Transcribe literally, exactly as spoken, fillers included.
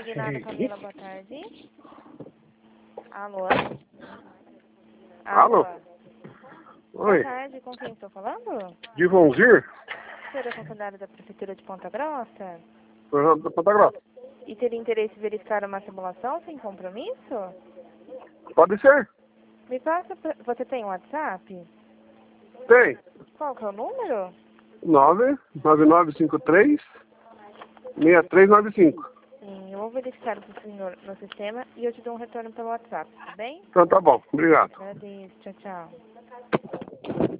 Combinado, Camila, boa tarde. Alô? Alô? Boa Oi, tarde, com quem estou falando? de Vonzir? Senhor é funcionário da Prefeitura de Ponta Grossa? Projeto da Ponta Grossa. E teria interesse em verificar uma simulação sem compromisso? Pode ser? Me passa, você tem um WhatsApp? Tem. Qual que é o número? nove nove nove cinco três seis três nove cinco. Sim, eu vou verificar para o senhor no sistema e eu te dou um retorno pelo WhatsApp, tá bem? Então tá bom, obrigado. Agradeço, tchau, tchau.